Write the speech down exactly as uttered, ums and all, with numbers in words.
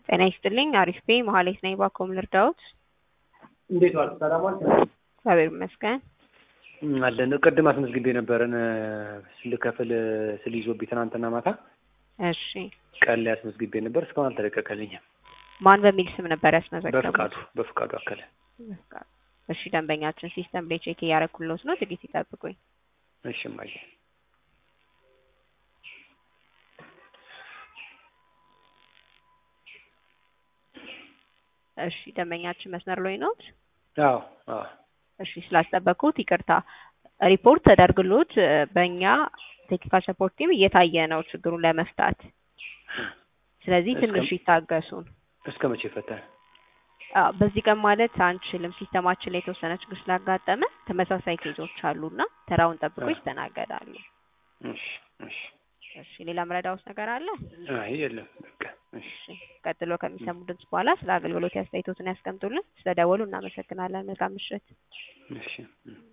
ጤና ይስጥልኝ አሪፍ ነኝ መሀሌት ነኝ ባኮም ልርዳዎት? እንዴት ዋልክ? ሰላም ዋልክ? እግዚአብሔር ይመስገን አለን። ቅድም አስመዝግቤ ነበረን ልከፍል ስል ይዞብኝ ትናንትና ማታ። እሺ ቀን ላይ አስመዝግቤ ነበር እስካሁን አልተለቀቀልኝም። ማን በሚል ስም ነበር ያስመዘገቡት? በፍቃዱ በፍቃዱ አከለ። በፍቃዱ። እሺ ደንበኛችን ሲስተም ላይ ቼክ እያደረኩልዎት ነው፣ ጥቂት ይጠብቁኝ። እሺ ማየ እሺ ደንበኛችን መስመር ላይ ነው? አዎ አዎ። እሺ ስላስጠበቁት ይቅርታ። ሪፖርት ተደርግሎት በእኛ ቴክኒካል ሰፖርት ቲም እየታየ ነው ችግሩን ለመፍታት። ስለዚህ ትንሽ ይታገሱን። እስከ መቼ ይፈታል? አዎ በዚህ ቀን ማለት አንችልም። ሲስተማችን ላይ የተወሰነ ችግር ስላጋጠመ ተመሳሳይ ኬዞች አሉና ተራውን ጠብቆ ይስተናገዳሉ። እሺ እሺ እሺ ሌላ ምረዳውስ ነገር አለ? አይ የለም በቃ። እሺ ቀጥሎ ከሚሰሙ ድምጽ በኋላ ስለ አገልግሎት ያስተያየቶትን ያስቀምጡልን። ስለደወሉ እናመሰግናለን። መልካም ምሽት። እሺ